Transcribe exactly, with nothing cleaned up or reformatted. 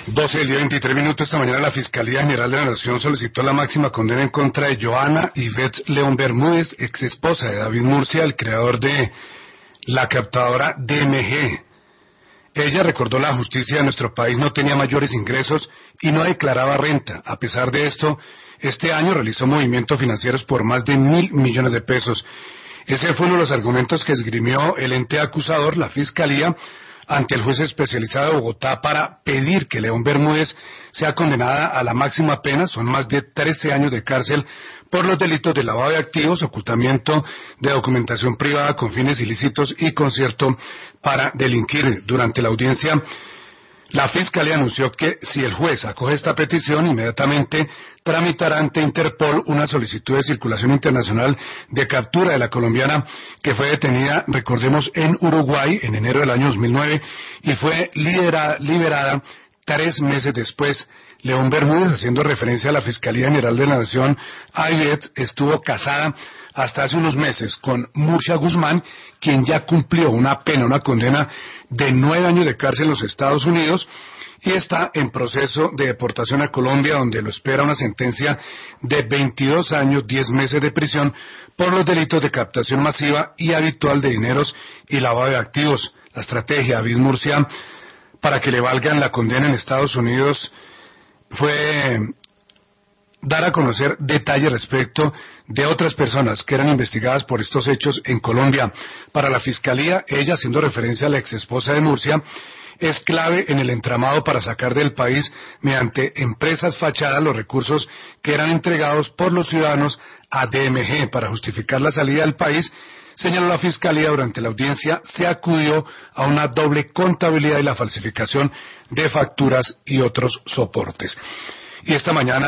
doce del día veintitrés minutos. Esta mañana la Fiscalía General de la Nación solicitó la máxima condena en contra de Joana Ivette León Bermúdez, ex esposa de David Murcia, el creador de la captadora D M G. Ella recordó: la justicia de nuestro país no tenía mayores ingresos y no declaraba renta. A pesar de esto, este año realizó movimientos financieros por más de mil millones de pesos. Ese fue uno de los argumentos que esgrimió el ente acusador, la Fiscalía, ante el juez especializado de Bogotá para pedir que León Bermúdez sea condenada a la máxima pena. Son más de trece años de cárcel por los delitos de lavado de activos, ocultamiento de documentación privada con fines ilícitos y concierto para delinquir. Durante la audiencia, la Fiscalía anunció que si el juez acoge esta petición, inmediatamente tramitará ante Interpol una solicitud de circulación internacional de captura de la colombiana, que fue detenida, recordemos, en Uruguay en enero del año dos mil nueve y fue liberada, liberada tres meses después. León Bermúdez, haciendo referencia a la Fiscalía General de la Nación, Ivette estuvo casada hasta hace unos meses con Murcia Guzmán, quien ya cumplió una pena, una condena de nueve años de cárcel en los Estados Unidos, y está en proceso de deportación a Colombia, donde lo espera una sentencia de veintidós años, diez meses de prisión por los delitos de captación masiva y habitual de dineros y lavado de activos. La estrategia de David Murcia para que le valgan la condena en Estados Unidos fue dar a conocer detalles respecto de otras personas que eran investigadas por estos hechos en Colombia. Para la Fiscalía, ella, haciendo referencia a la exesposa de Murcia, es clave en el entramado para sacar del país, mediante empresas fachadas, los recursos que eran entregados por los ciudadanos a D M G para justificar la salida del país. Señaló la Fiscalía: durante la audiencia se acudió a una doble contabilidad y la falsificación de facturas y otros soportes. Y esta mañana